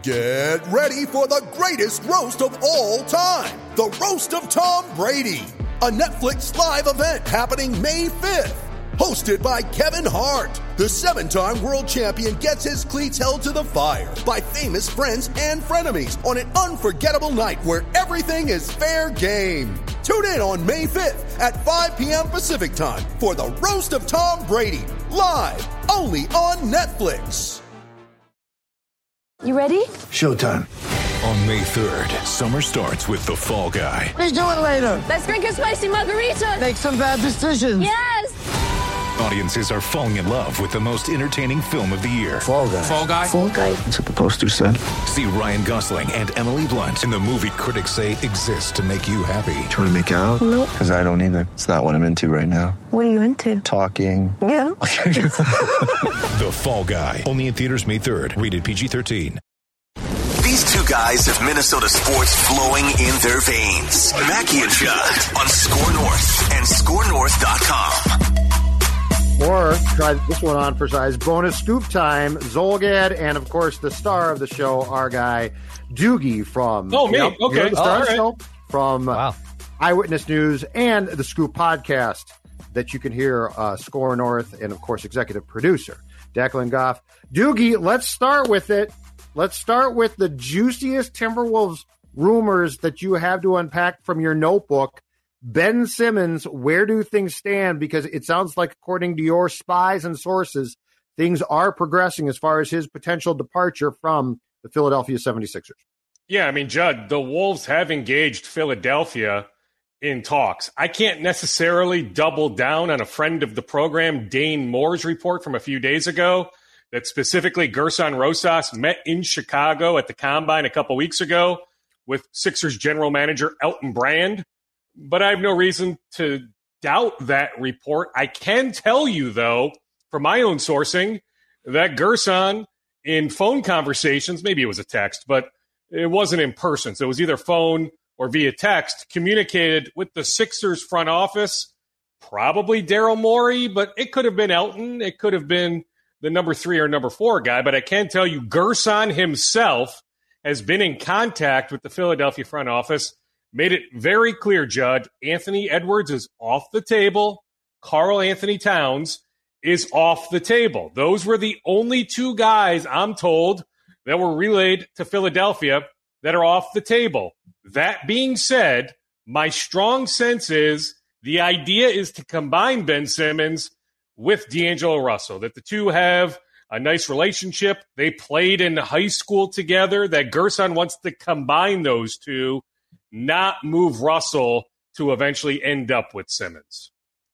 Get ready for the greatest roast of all time, the Roast of Tom Brady, a Netflix live event happening May 5th. Hosted by Kevin Hart, the 7-time world champion gets his cleats held to the fire by famous friends and frenemies on an unforgettable night where everything is fair game. Tune in on May 5th at 5 p.m. Pacific time for the Roast of Tom Brady, live only on Netflix. You ready? Showtime. On May 3rd, summer starts with The Fall Guy. Let's do it later. Let's drink a spicy margarita. Make some bad decisions. Yes! Audiences are falling in love with the most entertaining film of the year. Fall Guy. Fall Guy? Fall Guy. That's what the poster said. See Ryan Gosling and Emily Blunt in the movie critics say exists to make you happy. Trying to make it out? Nope. Because I don't either. It's not what I'm into right now. What are you into? Talking. Yeah. The Fall Guy. Only in theaters May 3rd. Rated PG-13. These two guys have Minnesota sports flowing in their veins. Mackie and Judd on Score North and ScoreNorth.com. Or try this one on for size. Bonus scoop time. Zolgad and, of course, the star of the show, our guy, Doogie from... Oh, me. Okay. The star of the right. show from Eyewitness News and the Scoop podcast that you can hear, Score North, and, of course, executive producer, Declan Goff. Doogie, let's start with it. Let's start with the juiciest Timberwolves rumors that you have to unpack from your notebook. Ben Simmons, where do things stand? Because it sounds like, according to your spies and sources, things are progressing as far as his potential departure from the Philadelphia 76ers. Yeah, I mean, Judd, the Wolves have engaged Philadelphia in talks. I can't necessarily double down on a friend of the program, Dane Moore's report from a few days ago, that specifically Gerson Rosas met in Chicago at the Combine a couple weeks ago with Sixers general manager Elton Brand. But I have no reason to doubt that report. I can tell you, though, from my own sourcing, that Gerson, in phone conversations, maybe it was a text, but it wasn't in person. So it was either phone or via text, communicated with the Sixers front office, probably Daryl Morey, but it could have been Elton. It could have been the number 3 or number 4 guy. But I can tell you, Gerson himself has been in contact with the Philadelphia front office. Made it very clear, Judd, Anthony Edwards is off the table. Karl Anthony Towns is off the table. Those were the only 2 guys, I'm told, that were relayed to Philadelphia that are off the table. That being said, my strong sense is the idea is to combine Ben Simmons with D'Angelo Russell, that the two have a nice relationship. They played in high school together, that Gerson wants to combine those two, not move Russell to eventually end up with Simmons.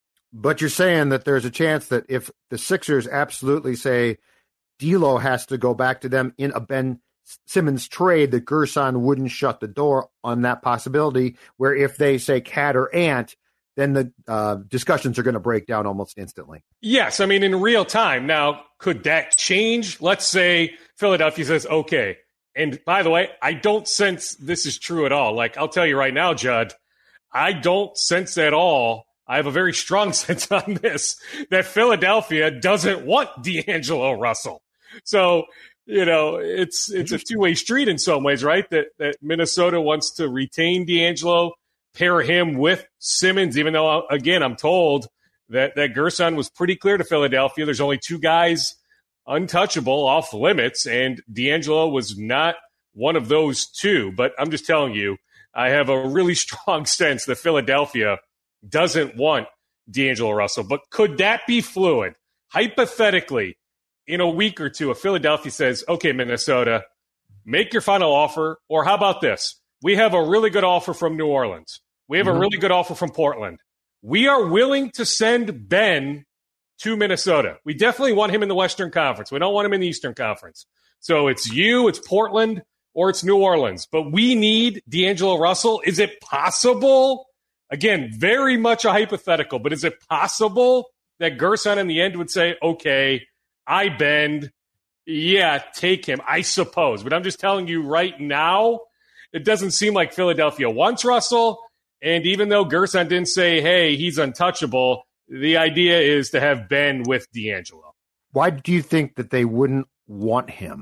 But you're saying that there's a chance that if the Sixers absolutely say D'Lo has to go back to them in a Ben Simmons trade, that Gerson wouldn't shut the door on that possibility, where if they say Cat or Ant, then the discussions are going to break down almost instantly. Yes, I mean, in real time. Now, could that change? Let's say Philadelphia says, okay. And by the way, I don't sense this is true at all. Like, I'll tell you right now, Judd, I don't sense at all. I have a very strong sense on this, that Philadelphia doesn't want D'Angelo Russell. So, you know, it's a two-way street in some ways, right? That Minnesota wants to retain D'Angelo, pair him with Simmons, even though, again, I'm told that Gerson was pretty clear to Philadelphia. There's only 2 guys untouchable, off limits, and D'Angelo was not one of those 2. But I'm just telling you, I have a really strong sense that Philadelphia doesn't want D'Angelo Russell. But could that be fluid? Hypothetically, in a week or 2, if Philadelphia says, okay, Minnesota, make your final offer, or how about this? We have a really good offer from New Orleans. We have a really good offer from Portland. We are willing to send Ben to Minnesota. We definitely want him in the Western Conference. We don't want him in the Eastern Conference. So it's you, it's Portland, or it's New Orleans. But we need D'Angelo Russell. Is it possible? Again, very much a hypothetical, but is it possible that Gerson in the end would say, okay, I bend. Yeah, take him, I suppose. But I'm just telling you right now, it doesn't seem like Philadelphia wants Russell. And even though Gerson didn't say, hey, he's untouchable, the idea is to have Ben with D'Angelo. Why do you think that they wouldn't want him?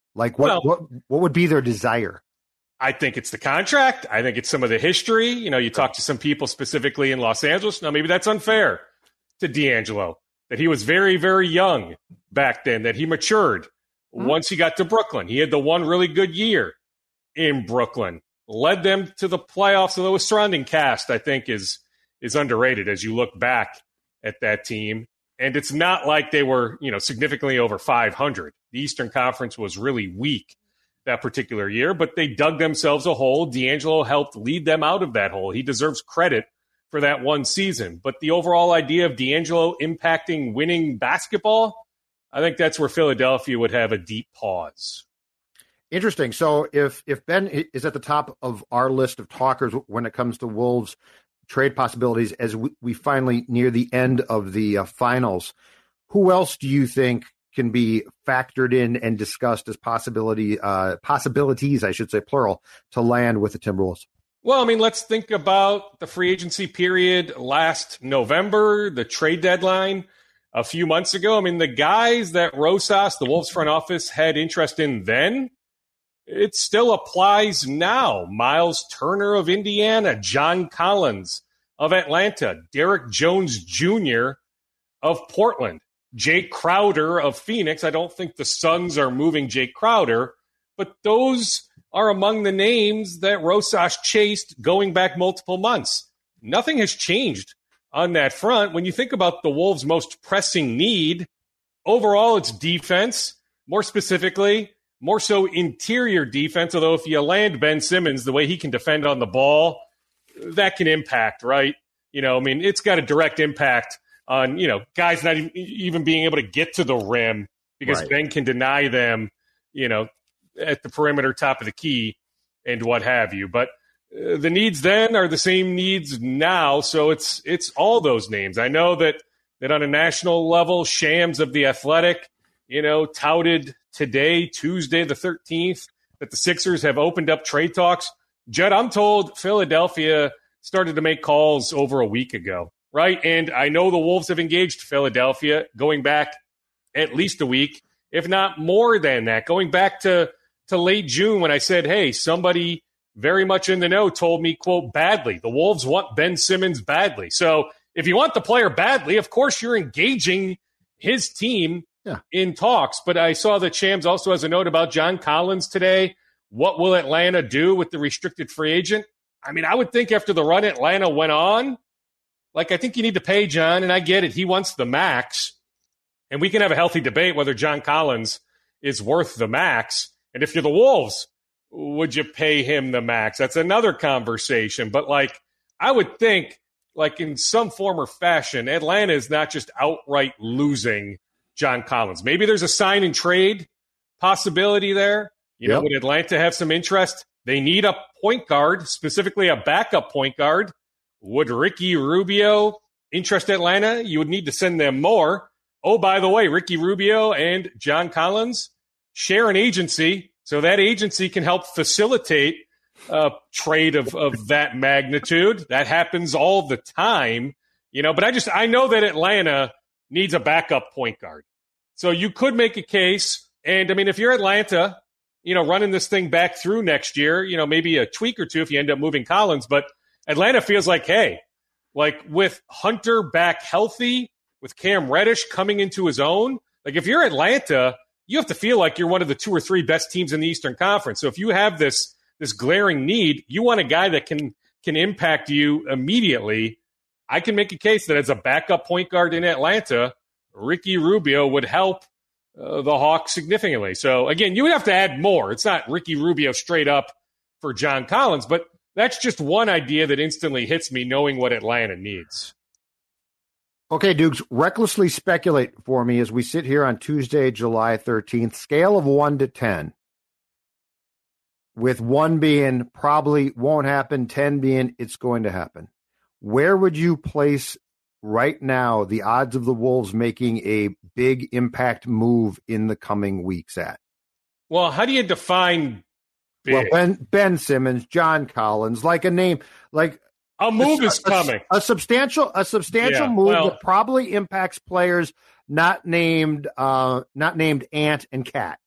Like what would be their desire? I think it's the contract. I think it's some of the history. You talk to some people specifically in Los Angeles. Now, maybe that's unfair to D'Angelo, that he was very, very young back then, that he matured once he got to Brooklyn. He had the one really good year in Brooklyn, led them to the playoffs. Although the surrounding cast, I think, is underrated as you look back at that team. And it's not like they were, significantly over 500. The Eastern Conference was really weak that particular year, but they dug themselves a hole. D'Angelo helped lead them out of that hole. He deserves credit for that one season. But the overall idea of D'Angelo impacting winning basketball, I think that's where Philadelphia would have a deep pause. Interesting. So if Ben is at the top of our list of talkers when it comes to Wolves trade possibilities as we finally near the end of the finals, who else do you think can be factored in and discussed as possibilities, I should say, plural, to land with the Timberwolves? Well, let's think about the free agency period last November, the trade deadline a few months ago. The guys that Rosas, the Wolves front office, had interest in then, it still applies now. Miles Turner of Indiana, John Collins of Atlanta, Derek Jones Jr. of Portland, Jake Crowder of Phoenix. I don't think the Suns are moving Jake Crowder, but those are among the names that Rosas chased going back multiple months. Nothing has changed on that front. When you think about the Wolves' most pressing need, overall it's defense, more specifically, more so interior defense, although if you land Ben Simmons, the way he can defend on the ball, that can impact, right? It's got a direct impact on, guys not even being able to get to the rim because Ben can deny them, at the perimeter, top of the key, and what have you. But the needs then are the same needs now, so it's all those names. I know that on a national level, Shams of The Athletic, touted today, Tuesday the 13th, that the Sixers have opened up trade talks. Judd, I'm told Philadelphia started to make calls over a week ago, right? And I know the Wolves have engaged Philadelphia going back at least a week, if not more than that, going back to late June when I said, hey, somebody very much in the know told me, quote, badly. The Wolves want Ben Simmons badly. So if you want the player badly, of course you're engaging his team in talks. But I saw that Shams also has a note about John Collins today. What will Atlanta do with the restricted free agent? I would think after the run Atlanta went on, I think you need to pay John, and I get it. He wants the max. And we can have a healthy debate whether John Collins is worth the max. And if you're the Wolves, would you pay him the max? That's another conversation. But, I would think, in some form or fashion, Atlanta is not just outright losing John Collins. Maybe there's a sign and trade possibility there. Would Atlanta have some interest? They need a point guard, specifically a backup point guard. Would Ricky Rubio interest Atlanta? You would need to send them more. Oh, by the way, Ricky Rubio and John Collins share an agency, so that agency can help facilitate a trade of that magnitude. That happens all the time, but I know that Atlanta needs a backup point guard. So you could make a case, and if you're Atlanta, running this thing back through next year, maybe a tweak or two if you end up moving Collins, but Atlanta feels like, hey, with Hunter back healthy, with Cam Reddish coming into his own, if you're Atlanta, you have to feel like you're one of the 2 or 3 best teams in the Eastern Conference. So if you have this glaring need, you want a guy that can impact you immediately. I can make a case that as a backup point guard in Atlanta, Ricky Rubio would help the Hawks significantly. So again, you would have to add more. It's not Ricky Rubio straight up for John Collins, but that's just one idea that instantly hits me knowing what Atlanta needs. Okay, Dukes, recklessly speculate for me as we sit here on Tuesday, July 13th, scale of 1 to 10, with 1 being probably won't happen, 10 being it's going to happen. Where would you place right now the odds of the Wolves making a big impact move in the coming weeks at? Well, how do you define big? Well, Ben Simmons, John Collins, like a name, like a move is coming. A substantial move that probably impacts players not named Ant and Cat.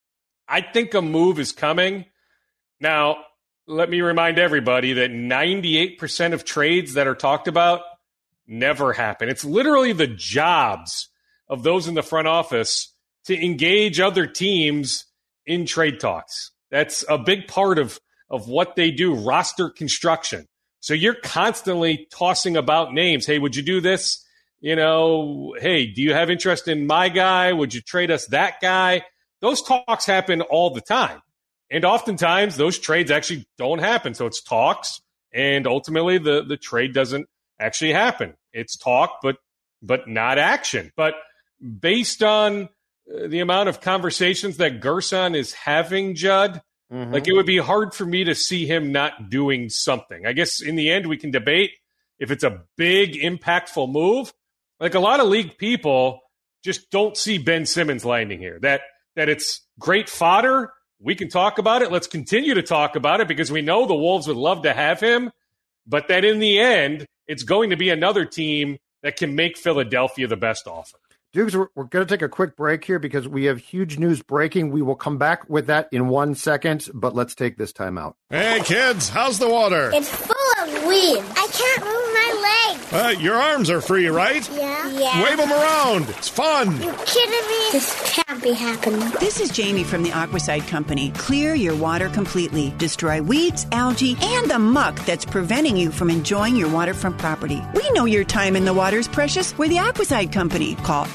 I think a move is coming. Now, let me remind everybody that 98% of trades that are talked about never happen. It's literally the jobs of those in the front office to engage other teams in trade talks. That's a big part of what they do, roster construction. So you're constantly tossing about names. Hey, would you do this? You know, hey, do you have interest in my guy? Would you trade us that guy? Those talks happen all the time. And oftentimes those trades actually don't happen. So it's talks, and ultimately the trade doesn't actually happen. It's talk, but not action. But based on the amount of conversations that Gerson is having, Judd, like it would be hard for me to see him not doing something. I guess in the end we can debate if it's a big, impactful move. Like a lot of league people just don't see Ben Simmons landing here. That it's great fodder. We can talk about it. Let's continue to talk about it because we know the Wolves would love to have him, but that in the end, it's going to be another team that can make Philadelphia the best offer. Dukes, we're going to take a quick break here because we have huge news breaking. We will come back with that in 1 second, but let's take this time out. Hey, kids, how's the water? It's full of weeds. I can't move my legs. Your arms are free, right? Yeah. Wave them around. It's fun. You kidding me? This can't be happening. This is Jamie from the Aquaside Company. Clear your water completely. Destroy weeds, algae, and the muck that's preventing you from enjoying your waterfront property. We know your time in the water is precious. We're the Aquaside Company. Call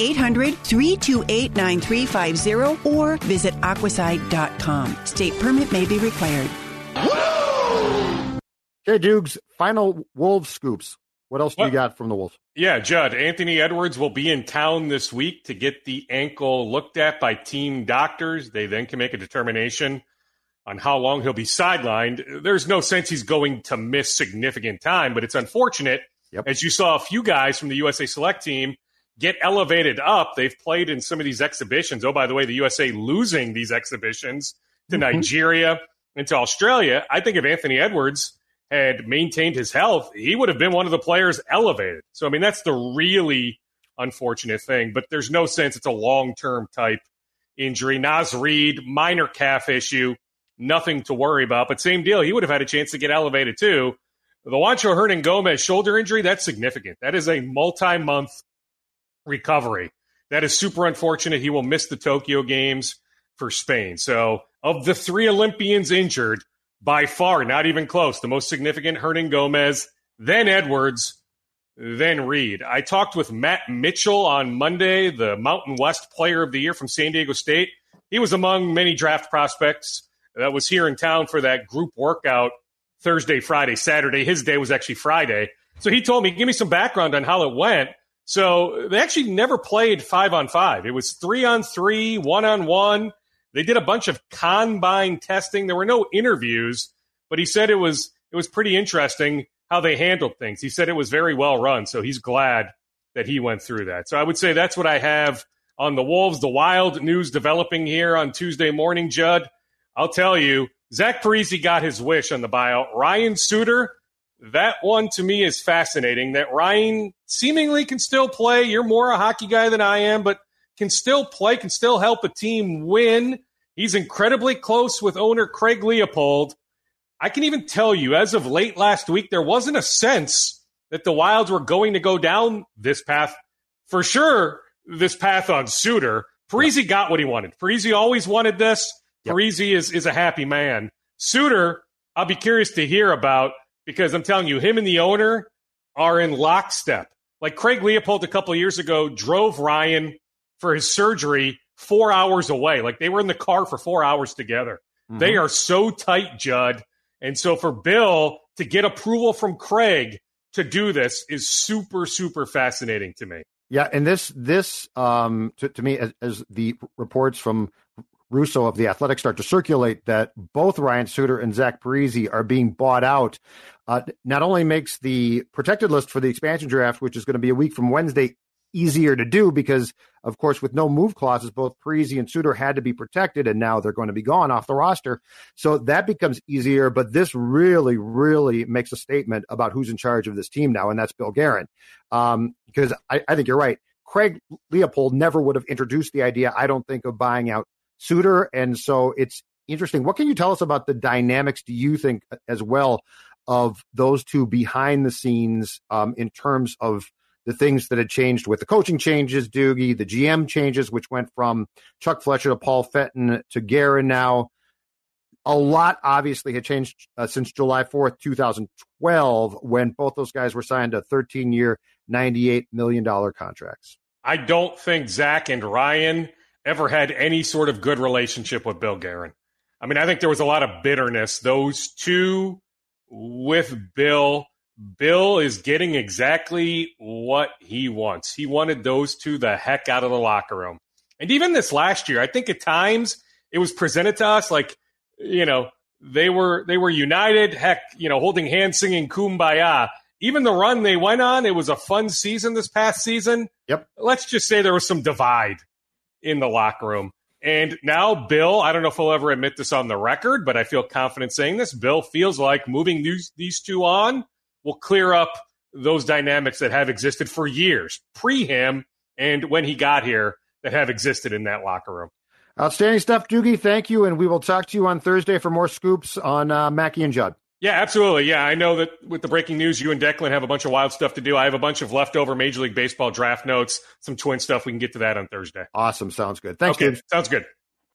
800-328-9350 or visit aquaside.com. State permit may be required. Okay, Dukes, final Wolves scoops. What else do you got from the Wolves? Yeah, Judd, Anthony Edwards will be in town this week to get the ankle looked at by team doctors. They then can make a determination on how long he'll be sidelined. There's no sense he's going to miss significant time, but it's unfortunate. As you saw a few guys from the USA Select team get elevated up. They've played in some of these exhibitions. Oh, by the way, the USA losing these exhibitions to Nigeria and to Australia. I think if Anthony Edwards had maintained his health, he would have been one of the players elevated. So, I mean, that's the really unfortunate thing. But there's no sense it's a long-term type injury. Naz Reid, minor calf issue, nothing to worry about. But same deal, he would have had a chance to get elevated too. The Juancho Hernan-Gomez shoulder injury, that's significant. That is a multi-month recovery. That is super unfortunate. He will miss the Tokyo Games for Spain. So of the three Olympians injured, by far, not even close, the most significant, Hernan-Gomez, then Edwards, then Reid. I talked with Matt Mitchell on Monday, the Mountain West Player of the Year from San Diego State. He was among many draft prospects that was here in town for that group workout Thursday, Friday, Saturday. His day was actually Friday. So he told me, give me some background on how it went. So they actually never played 5-on-5. It was 3-on-3, 1-on-1. They did a bunch of combine testing. There were no interviews, but he said it was pretty interesting how they handled things. He said it was very well run, so he's glad that he went through that. So I would say that's what I have on the Wolves. The Wild news developing here on Tuesday morning, Judd. I'll tell you, Zach Parise got his wish on the buyout. Ryan Suter, that one to me is fascinating, that Ryan seemingly can still play. You're more a hockey guy than I am, but can still play, can still help a team win. He's incredibly close with owner Craig Leopold. I can even tell you, as of late last week, there wasn't a sense that the Wilds were going to go down this path. For sure, this path on Suter. Parise got what he wanted. Parise always wanted this. Parise is a happy man. Suter, I'll be curious to hear about, because I'm telling you, him and the owner are in lockstep. Like Craig Leopold a couple of years ago drove Ryan for his surgery 4 hours away. Like they were in the car for 4 hours together. They are so tight, Judd. And so for Bill to get approval from Craig to do this is super, super fascinating to me. Yeah, and this to me, as the reports from Russo of The Athletic start to circulate, that both Ryan Suter and Zach Parise are being bought out, not only makes the protected list for the expansion draft, which is going to be a week from Wednesday, easier to do because, of course, with no move clauses, both Parise and Suter had to be protected, and now they're going to be gone off the roster. So that becomes easier, but this really, really makes a statement about who's in charge of this team now, and that's Bill Guerin. Because I think you're right. Craig Leopold never would have introduced the idea, I don't think, of buying out suitor. And so it's interesting. What can you tell us about the dynamics, do you think, as well, of those two behind the scenes in terms of the things that had changed with the coaching changes, Doogie, the GM changes, which went from Chuck Fletcher to Paul Fenton to Guerin now? A lot obviously had changed since July 4th, 2012, when both those guys were signed to 13-year, $98 million contracts. I don't think Zach and Ryan ever had any sort of good relationship with Bill Guerin. I mean, I think there was a lot of bitterness. Those two with Bill is getting exactly what he wants. He wanted those two the heck out of the locker room. And even this last year, I think at times it was presented to us like, they were united, heck, holding hands, singing Kumbaya. Even the run they went on, it was a fun season this past season. Yep. Let's just say there was some divide in the locker room. And now Bill, I don't know if he'll ever admit this on the record, but I feel confident saying this. Bill feels like moving these two on will clear up those dynamics that have existed for years, pre him and when he got here, that have existed in that locker room. Outstanding stuff, Doogie. Thank you, and we will talk to you on Thursday for more scoops on Mackey and Judd. Yeah, absolutely. Yeah, I know that with the breaking news, you and Declan have a bunch of wild stuff to do. I have a bunch of leftover Major League Baseball draft notes, some Twin stuff. We can get to that on Thursday. Awesome. Sounds good. Thanks, okay, dude. Sounds good.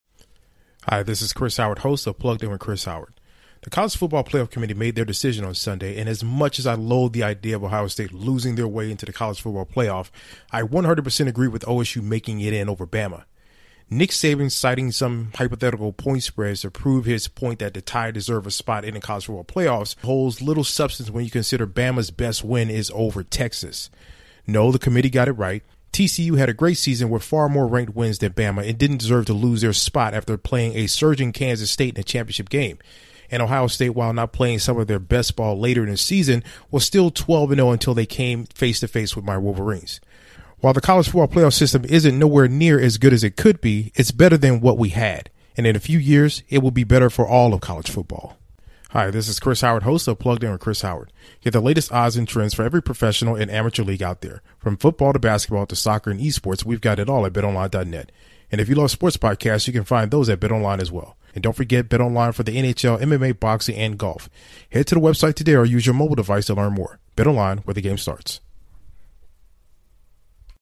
Hi, this is Chris Howard, host of Plugged In with Chris Howard. The College Football Playoff Committee made their decision on Sunday, and as much as I loathe the idea of Ohio State losing their way into the College Football Playoff, I 100% agree with OSU making it in over Bama. Nick Saban citing some hypothetical point spreads to prove his point that the Tide deserve a spot in the college football playoffs holds little substance when you consider Bama's best win is over Texas. No, the committee got it right. TCU had a great season with far more ranked wins than Bama and didn't deserve to lose their spot after playing a surging Kansas State in a championship game. And Ohio State, while not playing some of their best ball later in the season, was still 12-0 until they came face-to-face with my Wolverines. While the college football playoff system isn't nowhere near as good as it could be, it's better than what we had. And in a few years, it will be better for all of college football. Hi, this is Chris Howard, host of Plugged In with Chris Howard. Get the latest odds and trends for every professional and amateur league out there. From football to basketball to soccer and esports, we've got it all at BetOnline.net. And if you love sports podcasts, you can find those at BetOnline as well. And don't forget BetOnline for the NHL, MMA, boxing, and golf. Head to the website today or use your mobile device to learn more. BetOnline, where the game starts.